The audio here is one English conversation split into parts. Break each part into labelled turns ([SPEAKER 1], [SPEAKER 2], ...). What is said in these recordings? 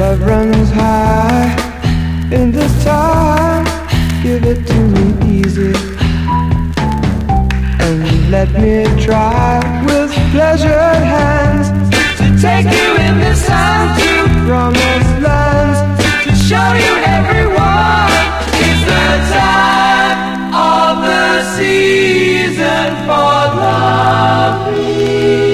[SPEAKER 1] love runs high in this time. Give it to me easy and let me try with pleasured hands to take you in the sun to promised lands, to show you everyone. It's the time of the season for loving.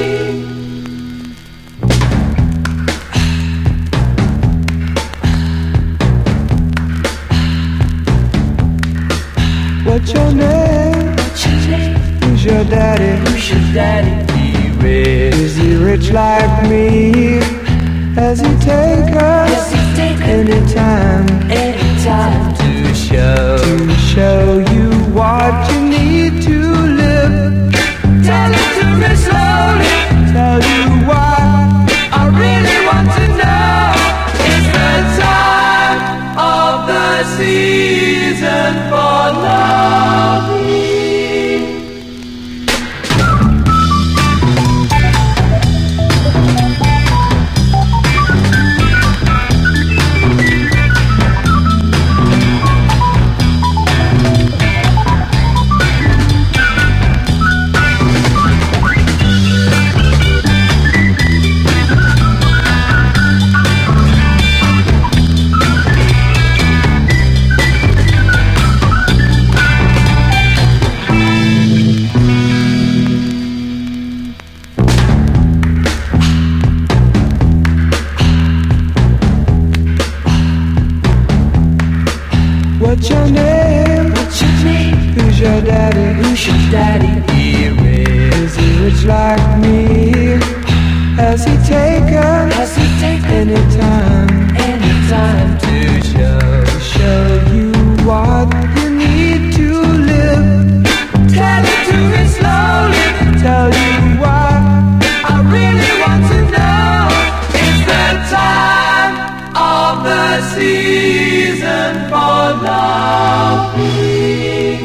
[SPEAKER 1] What's your name? Who's your daddy?
[SPEAKER 2] Who's your daddy? He rich.
[SPEAKER 1] Is he rich like me? Has he take us anytime
[SPEAKER 2] to
[SPEAKER 1] show you what you need to live?
[SPEAKER 2] Tell it to me slowly.
[SPEAKER 1] Tell you why
[SPEAKER 2] I really want to know. It's the time of the season for loving.
[SPEAKER 1] What's your name?
[SPEAKER 2] What's your name?
[SPEAKER 1] Who's your daddy?
[SPEAKER 2] Who's your daddy? He rich.
[SPEAKER 1] Is he rich like me? Has he taken anytime
[SPEAKER 2] to
[SPEAKER 1] show you what you need to live?
[SPEAKER 2] tell it to me slowly.
[SPEAKER 1] Tell you why
[SPEAKER 2] I really want to know. It's the time of the season for loving.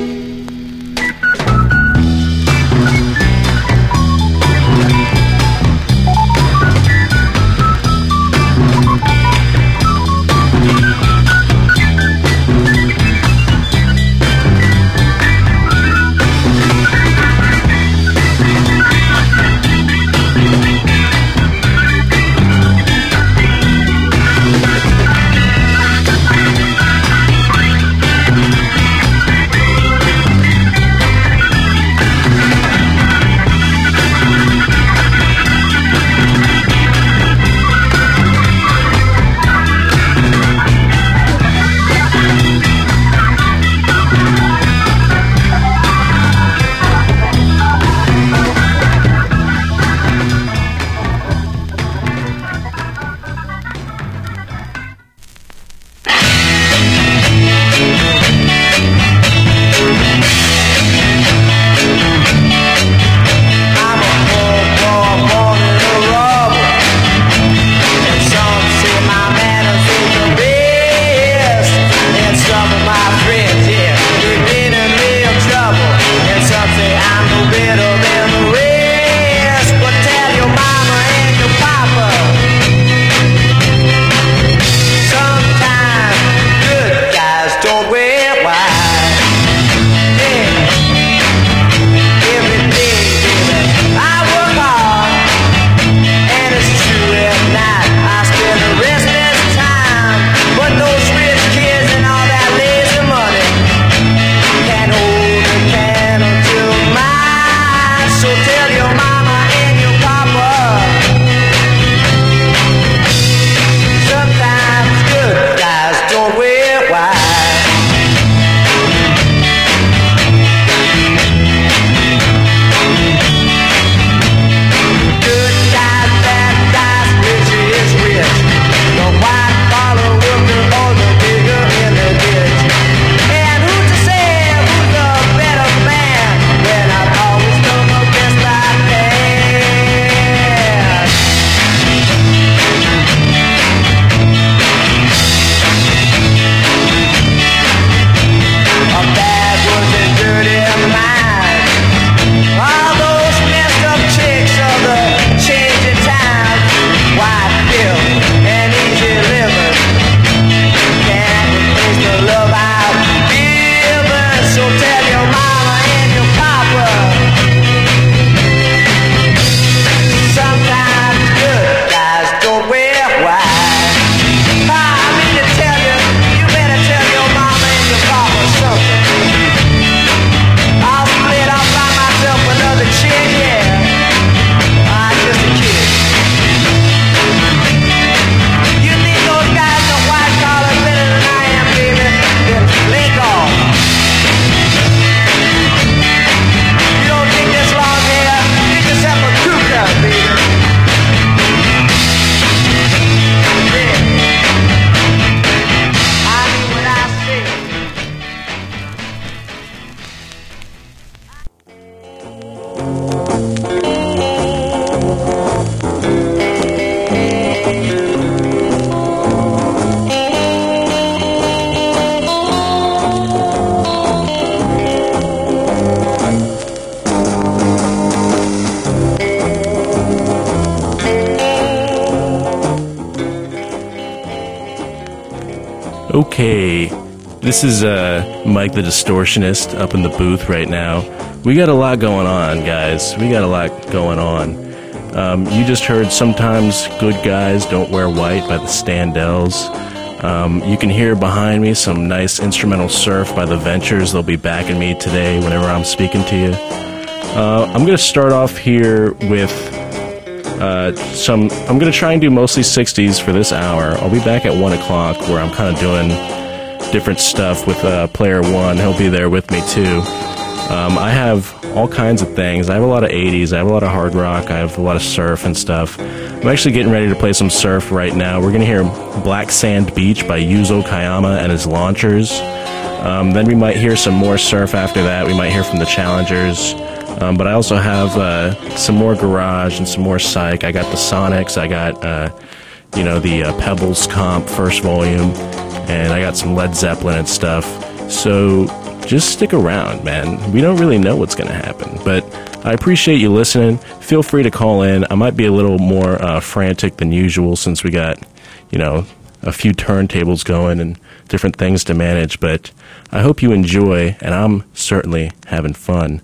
[SPEAKER 3] Okay, this is Mike the Distortionist up in the booth right now. We got a lot going on, guys. We got a lot going on. You just heard Sometimes Good Guys Don't Wear White by the Standells. You can hear behind me some nice instrumental surf by the Ventures. They'll be backing me today whenever I'm speaking to you. I'm going to start off here with I'm going to try and do mostly 60s for this hour. I'll be back at 1 o'clock where I'm kind of doing different stuff with Player One. He'll be there with me too. I have all kinds of things. I have a lot of 80s. I have a lot of hard rock. I have a lot of surf and stuff. I'm actually getting ready to play some surf right now. We're going to hear Black Sand Beach by Yuzo Kayama and his Launchers. Then we might hear some more surf after that. We might hear from the Challengers. But I also have some more garage and some more psych. I got the Sonics. I got, the Pebbles Comp first volume. And I got some Led Zeppelin and stuff. So just stick around, man. We don't really know what's going to happen. But I appreciate you listening. Feel free to call in. I might be a little more frantic than usual since we got, a few turntables going and different things to manage. But I hope you enjoy, and I'm certainly having fun.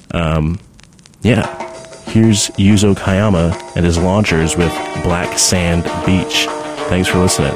[SPEAKER 3] Here's Yuzo Kayama and his Launchers with Black Sand Beach. Thanks for listening.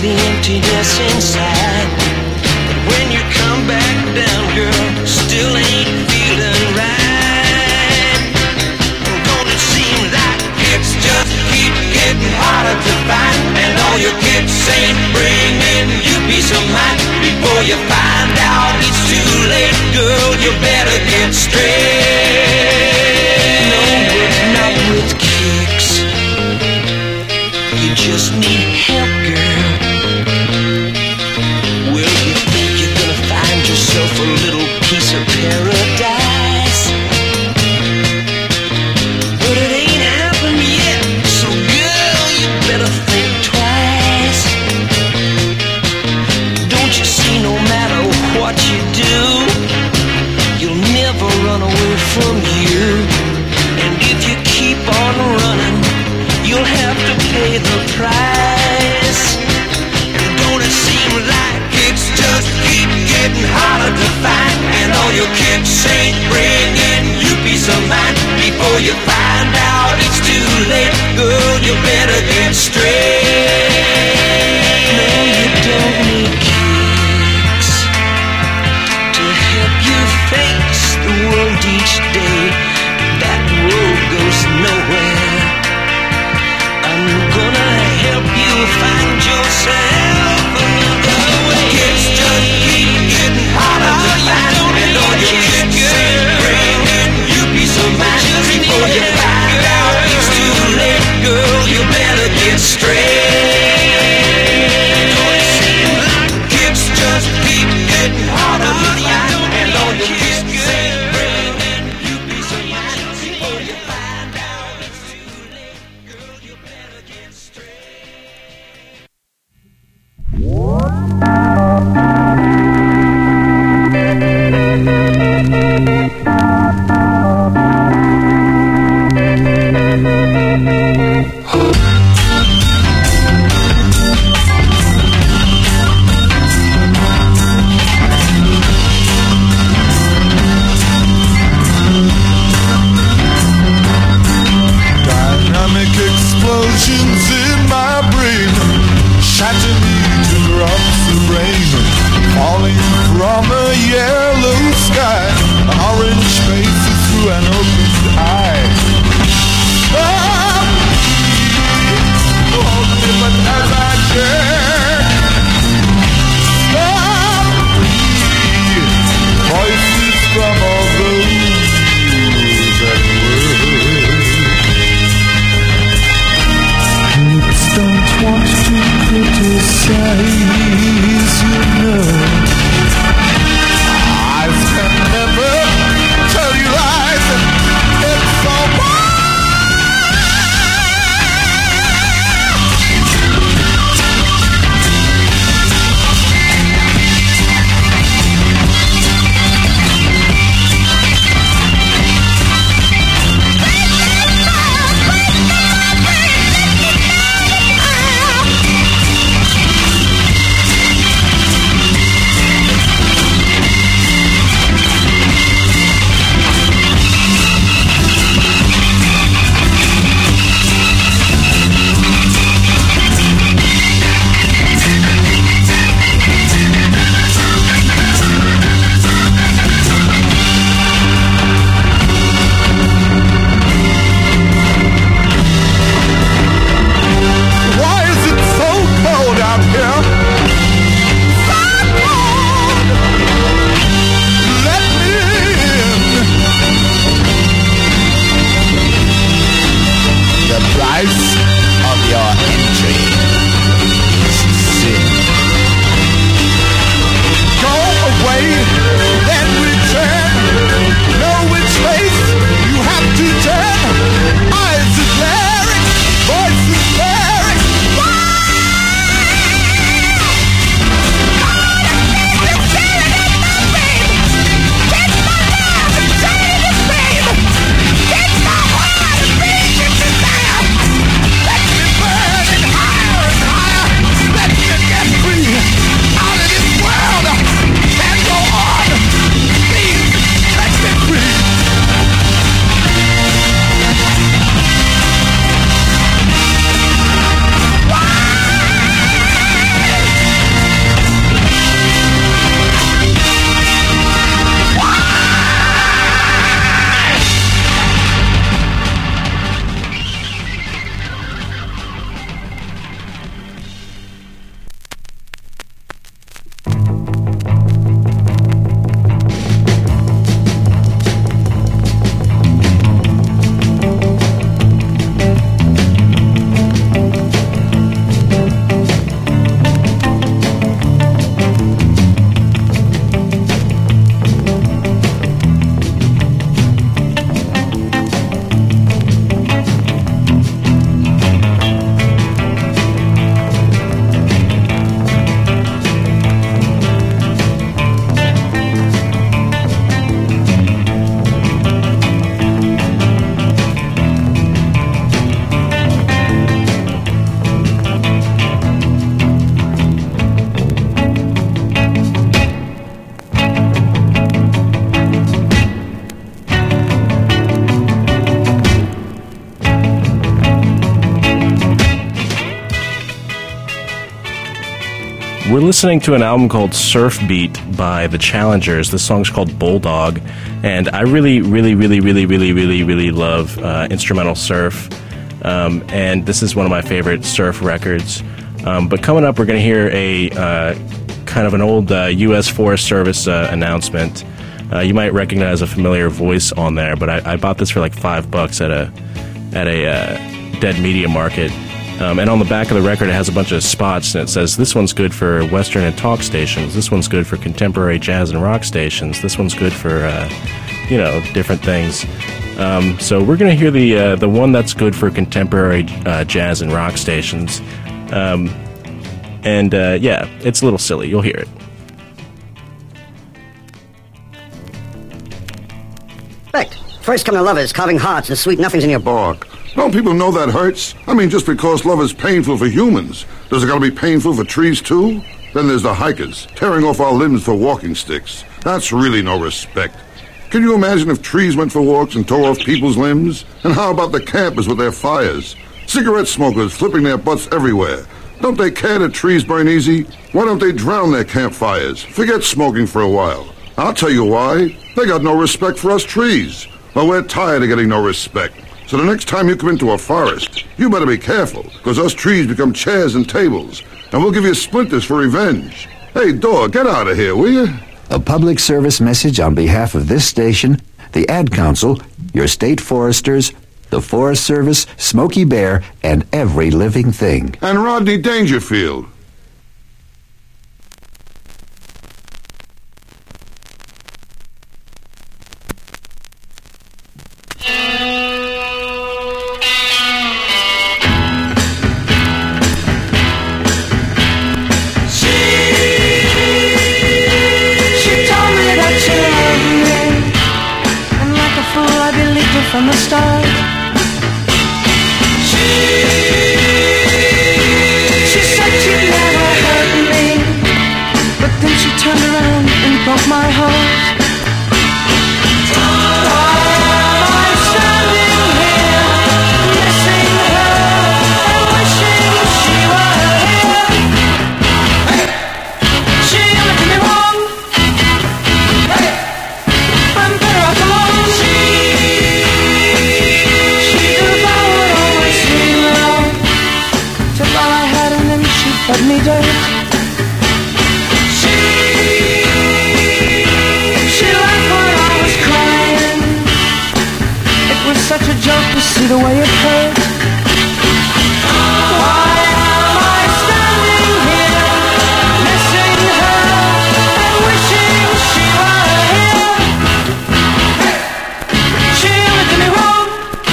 [SPEAKER 4] the emptiness inside. But when you come back down, girl, still ain't feeling right. Don't it seem like it's just keep getting harder to find, and all your kicks ain't bringing you peace of mind. Before you find out it's too late, girl, you better get straight. No, but not with kicks. You just need help, girl. Well, you think you're gonna find yourself a little piece of paradise, but it ain't happened yet. So girl, you better think twice. Don't you see, no matter what you do, you'll never run away from you. And if you keep on running, you'll have to pay the price. And don't it seem like it's just keep getting harder to find, and all your kicks ain't bringing you peace of mind. Before you find out it's too late, girl, you better get straight. No, you don't need kicks to help you face the world each day. That road goes nowhere. I'm gonna help you find yourself another way. Kids just keep getting harder to find, and all your kicks ain't bringing you peace of mind. Before you find out it's too late, girl, you better get straight. Don't it seem like kids just keep getting harder to find, and all your kicks ain't bringing you peace of mind. Before you find out it's too late, girl, you better get straight.
[SPEAKER 5] Dynamic explosions in my brain, shatter me to drops of rain, falling from a yellow sky, an orange face through an opened eye. Hold me but as I jerk, stop me, voices from all those that were. Kids don't want to criticize, you know. Eyes can never tell you lies, and it's so
[SPEAKER 3] We're listening to an album called Surf Beat by The Challengers. This song's called Bulldog, and I really love instrumental surf, and this is one of my favorite surf records. But coming up, we're going to hear a kind of an old U.S. Forest Service announcement. You might recognize a familiar voice on there, but I bought this for like $5 at a Dead Media Market. And on the back of the record, it has a bunch of spots, and it says, this one's good for Western and talk stations, this one's good for contemporary jazz and rock stations, this one's good for, different things. So we're going to hear the one that's good for contemporary jazz and rock stations. It's a little silly. You'll hear it.
[SPEAKER 6] First come to lovers, carving hearts and sweet nothings in your
[SPEAKER 5] Bork. Don't people know that hurts? I mean, just because love is painful for humans, does it gotta be painful for trees too? Then there's the hikers, tearing off our limbs for walking sticks. That's really no respect. Can you imagine if trees went for walks and tore off people's limbs? And how about the campers with their fires? Cigarette smokers flipping their butts everywhere. Don't they care that trees burn easy? Why don't they drown their campfires? Forget smoking for a while. I'll tell you why. They got no respect for us trees. Well, we're tired of getting no respect. So the next time you come into a forest, you better be careful, because us trees become chairs and tables, and we'll give you splinters for revenge. Hey, dog, get out of here, will you?
[SPEAKER 7] A public service message on behalf of this station, the Ad Council, your state foresters, the Forest Service, Smokey Bear, and every living thing.
[SPEAKER 5] And Rodney Dangerfield.
[SPEAKER 1] From the start, she said she'd never hurt me, but then she turned around and broke my heart. Why am I standing here, missing her and wishing she were here? She looked at me wrong. I'm better off alone. Let me dirt. She laughed while I was crying. It was such a joke to see the way it hurt. Why am I standing here, missing her and wishing she were here? She looked at me wrong.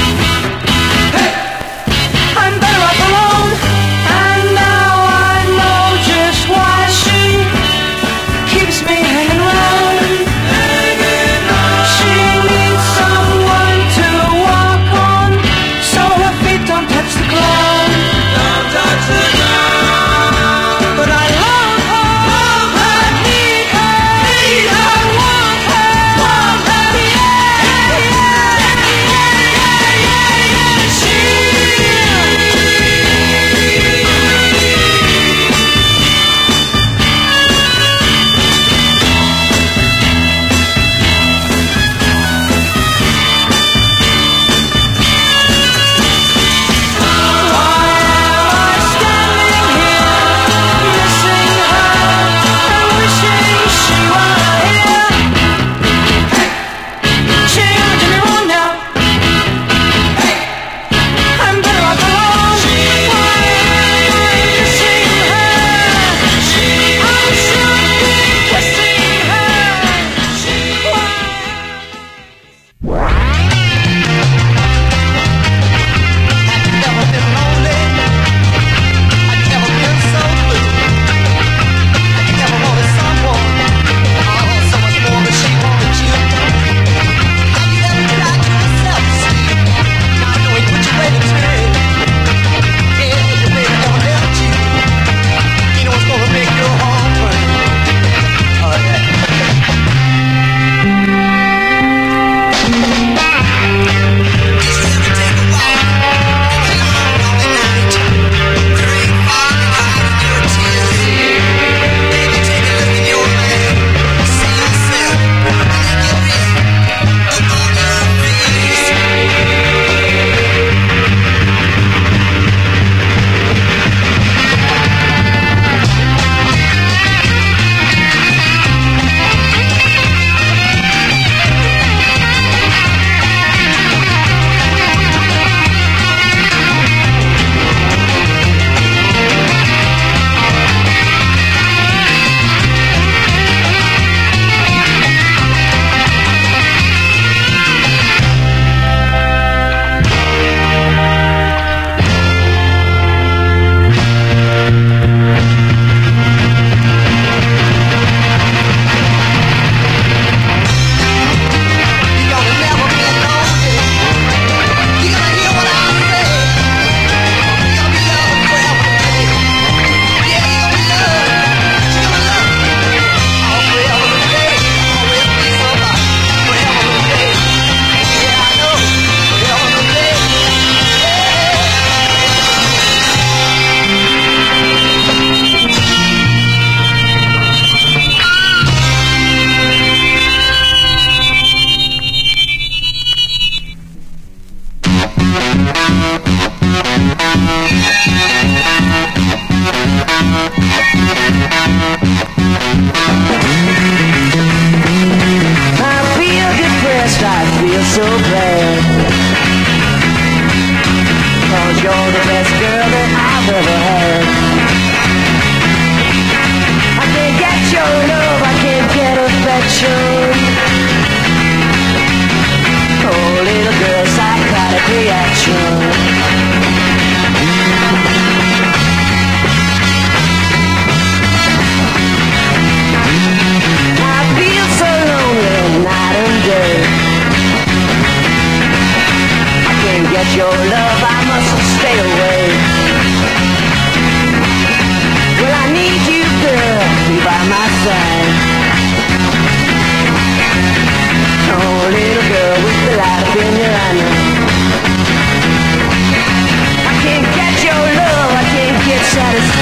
[SPEAKER 1] I'm better off alone. And now why she keeps me hanging around. She needs someone to walk on, so her feet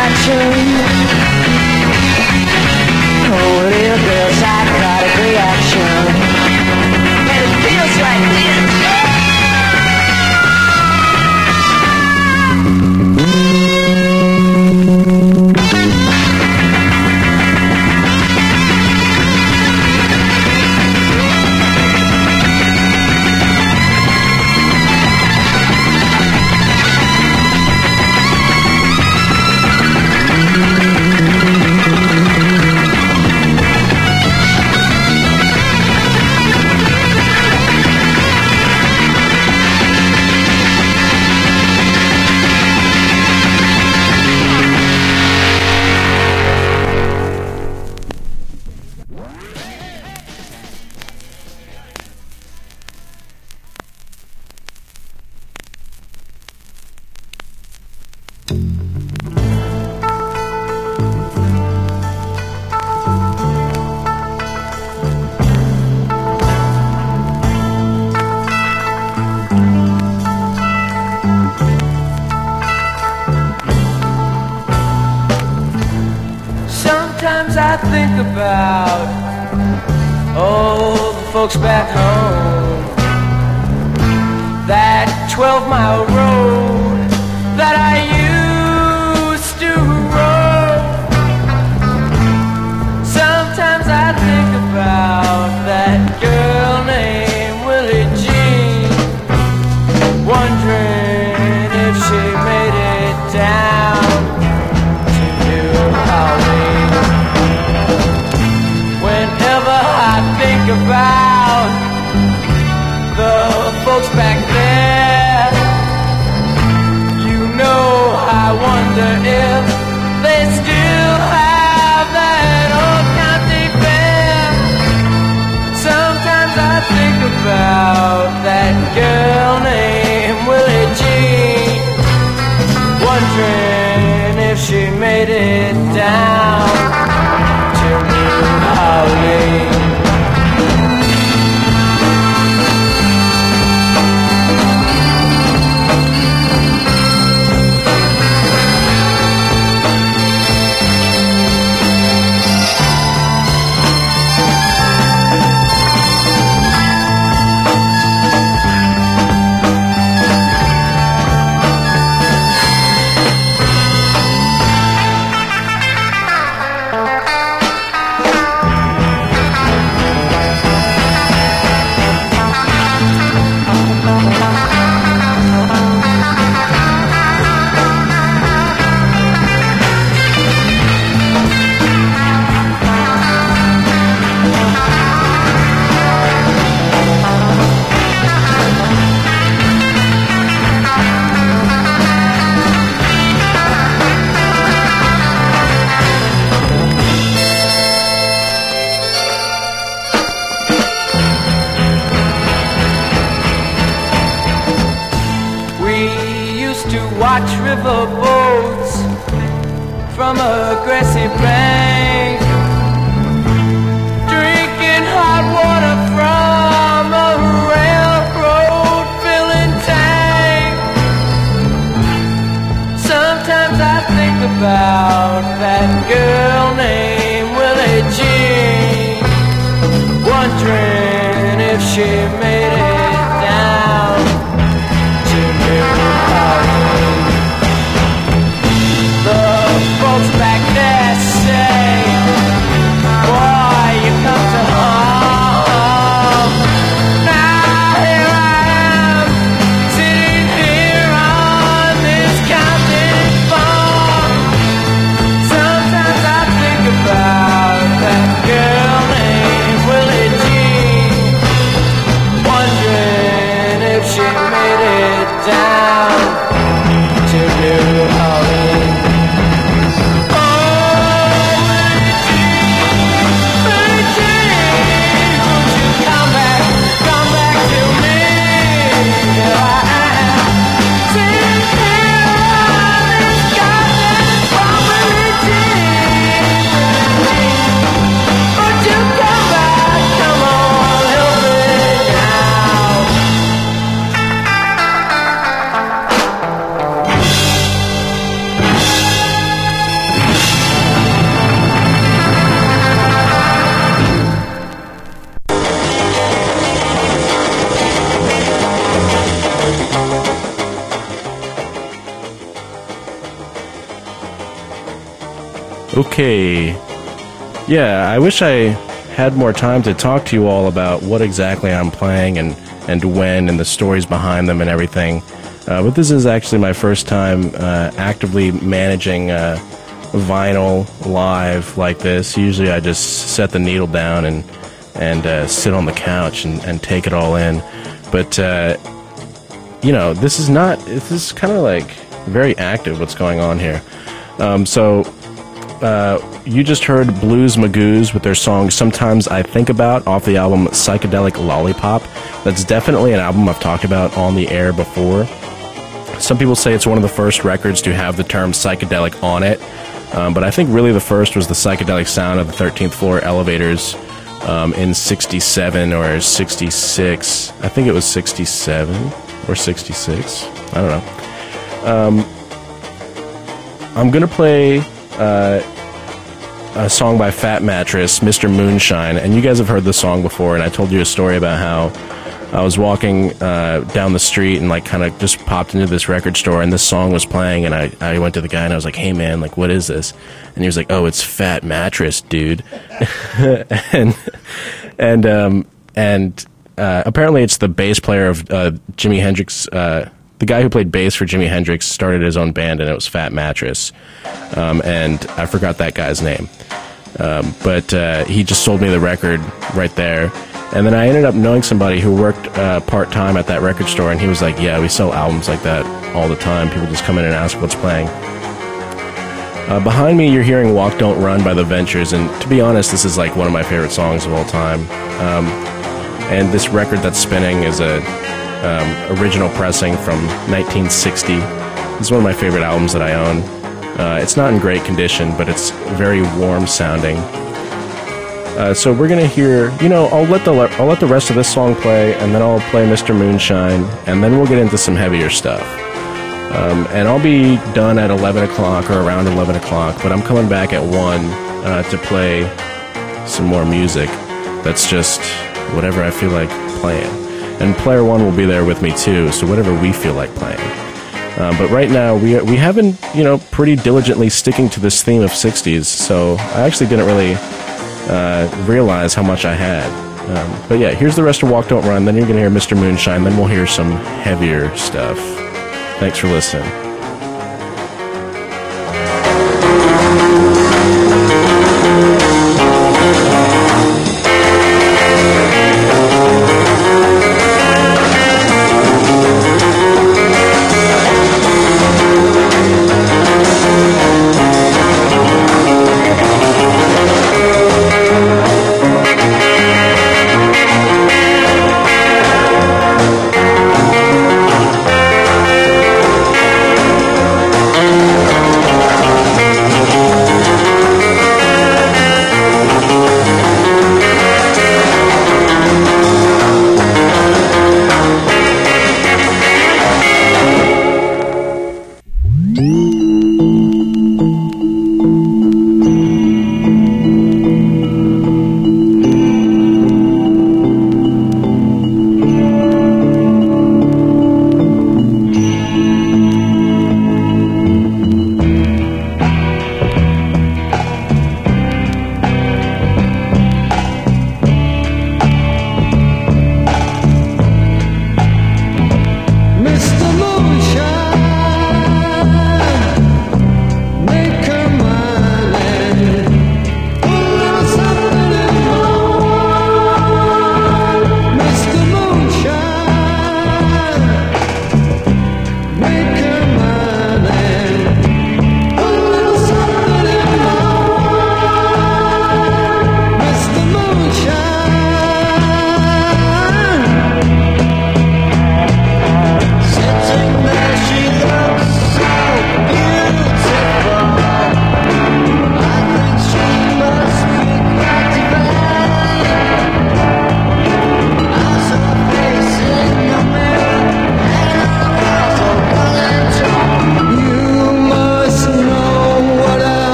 [SPEAKER 1] attraction. Oh, little girl, psychotic reaction. And it feels like this.
[SPEAKER 2] Sometimes I think about all the folks back home, that 12-mile road that I used to roam. Sometimes I think about that girl named Willie Jean, wondering if she made it down to New Orleans. Whenever I think about the folks back there, you know I wonder if they still have that old county fair. Sometimes I think about that girl named Willie Jean, wondering if she made it down to New Orleans. Watch river boats from a grassy bank, drinking hot water from a railroad filling tank. Sometimes I think about that girl named Willie Jean, wondering if she made it down to New Orleans. Folks back there say, boy, you come to home. Now here I am, sitting here on this county farm,
[SPEAKER 3] Okay. Yeah, I wish I had more time to talk to you all about what exactly I'm playing and when and the stories behind them and everything. But this is actually my first time actively managing vinyl live like this. Usually I just set the needle down and sit on the couch and take it all in. But, this is kind of like very active what's going on here. You just heard Blues Magoos with their song Sometimes I Think About off the album Psychedelic Lollipop. That's definitely an album I've talked about on the air before. Some people say it's one of the first records to have the term psychedelic on it, but I think really the first was the psychedelic sound of the 13th Floor Elevators in 67 or 66. I think it was 67 or 66. I don't know. I'm going to play a song by Fat Mattress, Mr. Moonshine, and you guys have heard this song before, and I told you a story about how I was walking down the street and like kind of just popped into this record store and this song was playing, and I went to the guy and I was like, hey man, like what is this? And he was like, oh, it's Fat Mattress, dude. and apparently it's the bass player of Jimi Hendrix. The guy who played bass for Jimi Hendrix started his own band, and it was Fat Mattress. And I forgot that guy's name. But he just sold me the record right there. And then I ended up knowing somebody who worked part-time at that record store, and he was like, yeah, we sell albums like that all the time. People just come in and ask what's playing. Behind me, you're hearing Walk Don't Run by The Ventures, and to be honest, this is like one of my favorite songs of all time. And this record that's spinning is a original pressing from 1960. This is one of my favorite albums that I own. It's not in great condition, but it's very warm sounding. So we're gonna hear, I'll let the rest of this song play, and then I'll play Mr. Moonshine, and then we'll get into some heavier stuff. And I'll be done at 11 o'clock or around 11 o'clock, but I'm coming back at 1 to play some more music. That's just whatever I feel like playing. And Player One will be there with me too, so whatever we feel like playing. But right now, we have been, pretty diligently sticking to this theme of 60s, so I actually didn't really realize how much I had. But yeah, here's the rest of Walk Don't Run, then you're going to hear Mr. Moonshine, then we'll hear some heavier stuff. Thanks for listening.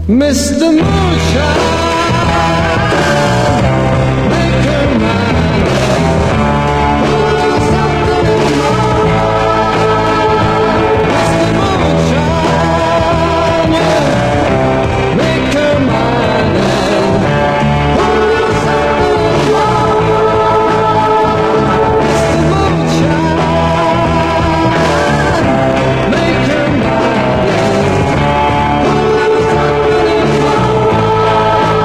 [SPEAKER 1] Mr. Moonshine, make her mine. Something more. Mr. Moonshine, yeah, make her mine. Something more. Mr. Moonshine, make her mine.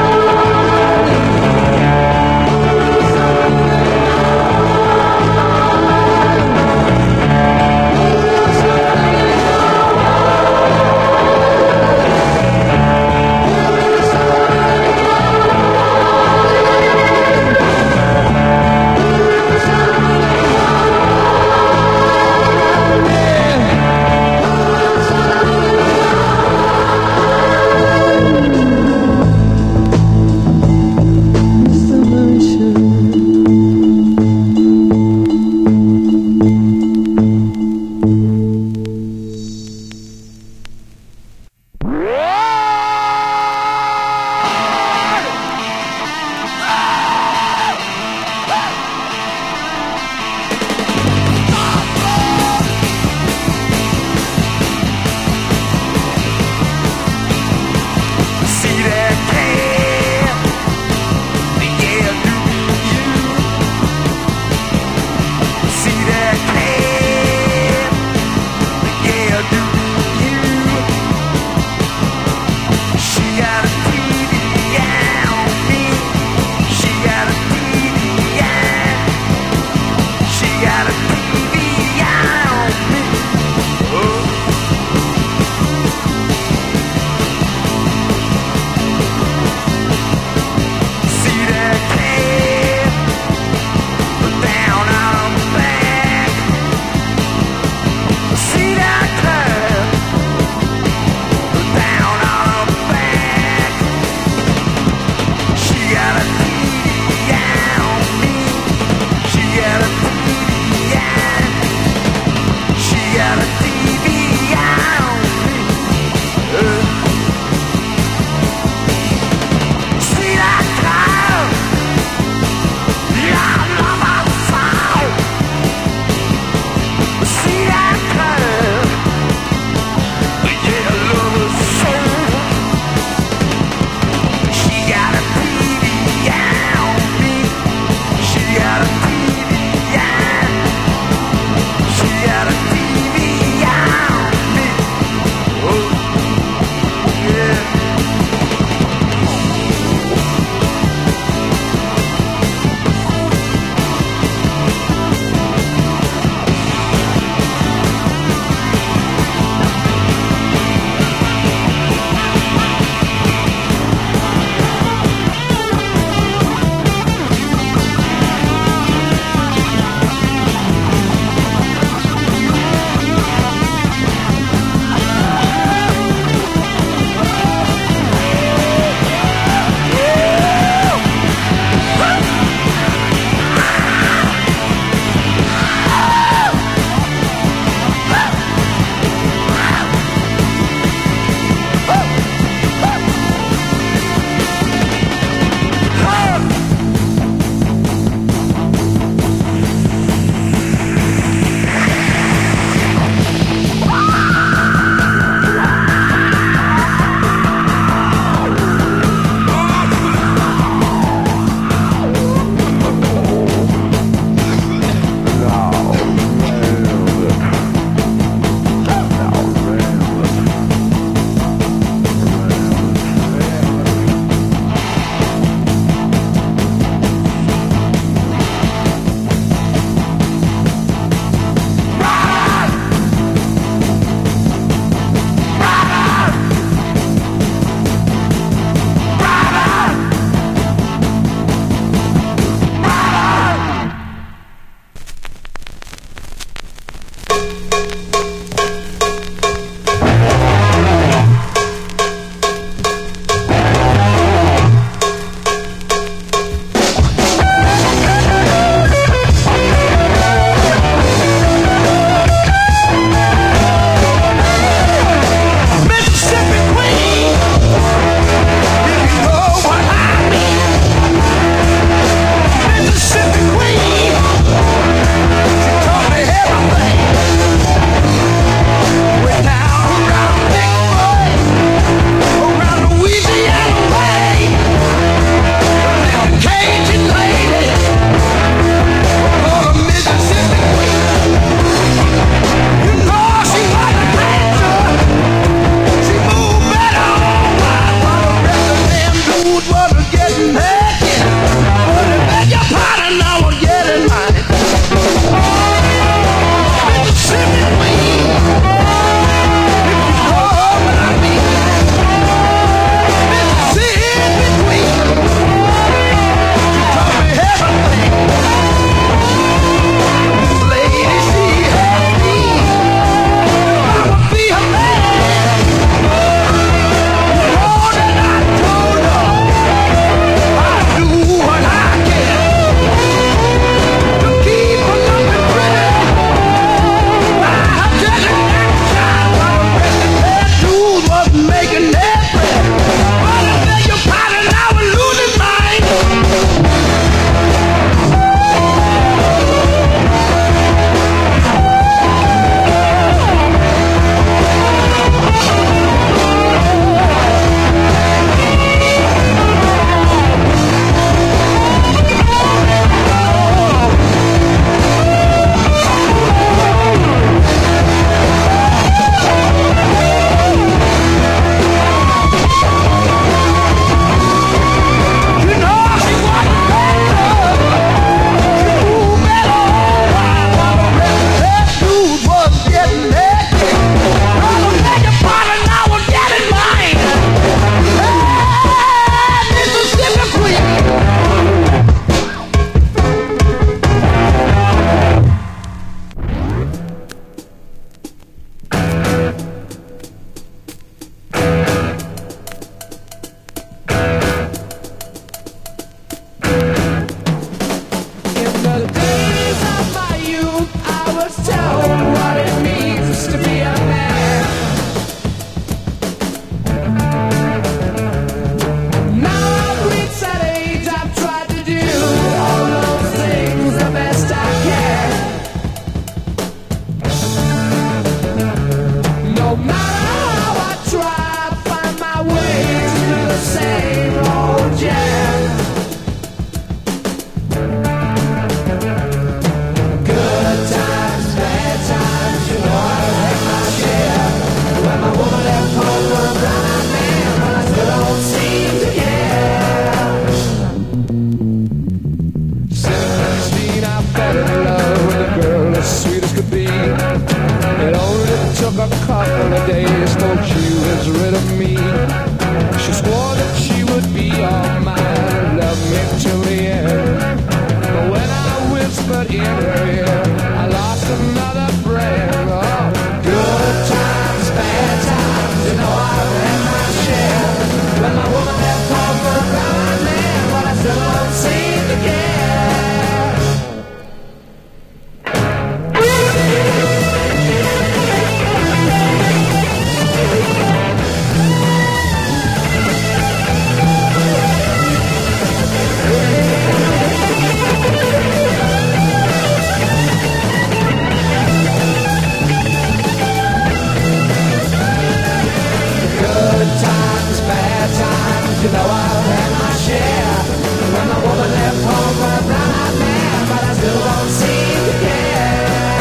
[SPEAKER 1] you know I've had my share. When the woman left home for a brown-eyed man, but I still don't seem to care.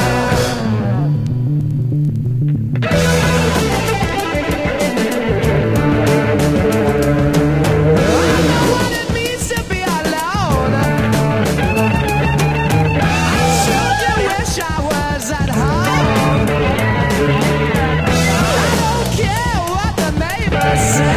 [SPEAKER 1] I know what it means to be alone. I sure do wish I was at home. I don't care what the neighbors say.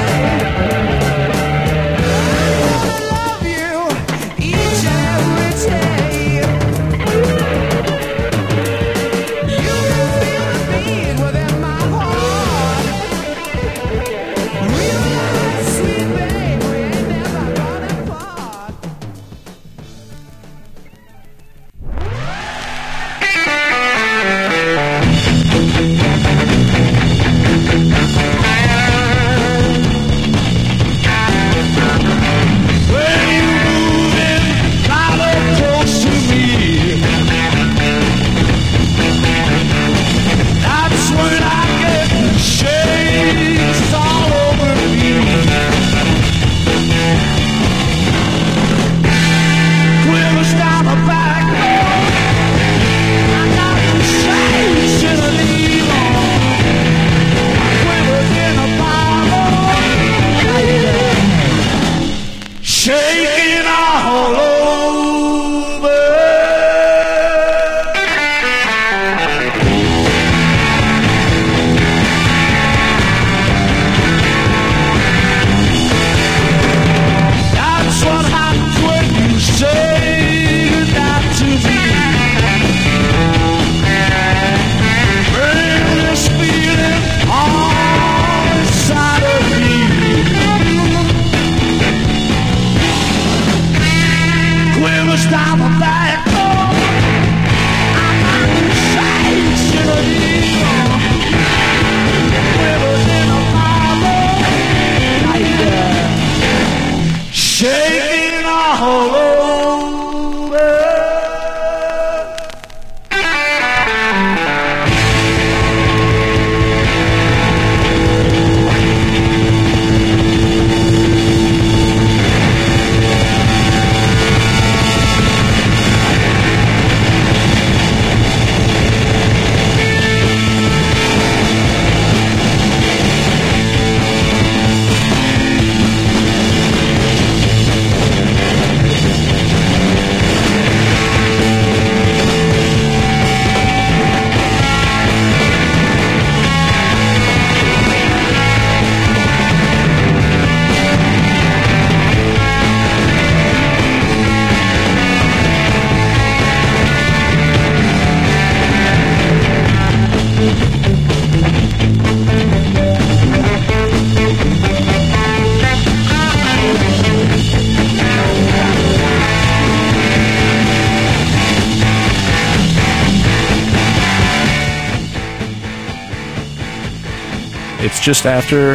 [SPEAKER 3] It's just after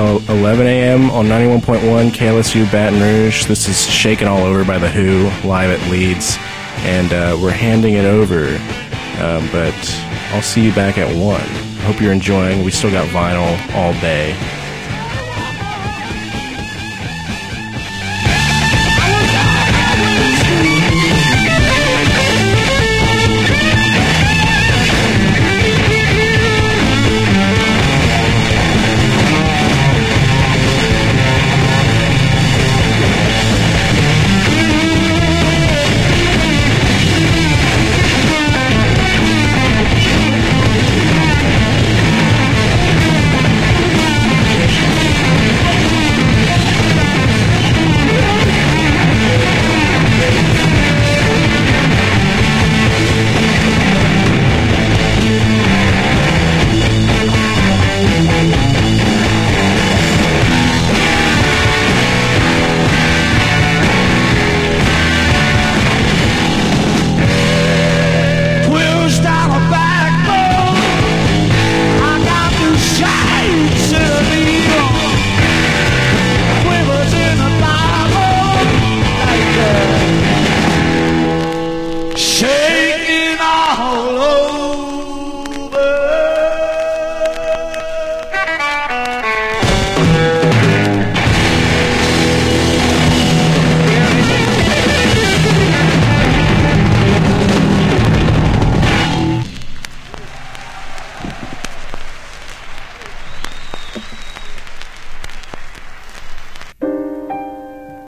[SPEAKER 3] 11 a.m. on 91.1 KLSU Baton Rouge. This is Shaken All Over by The Who, live at Leeds. And we're handing it over. But I'll see you back at 1. Hope you're enjoying. We still got vinyl all day.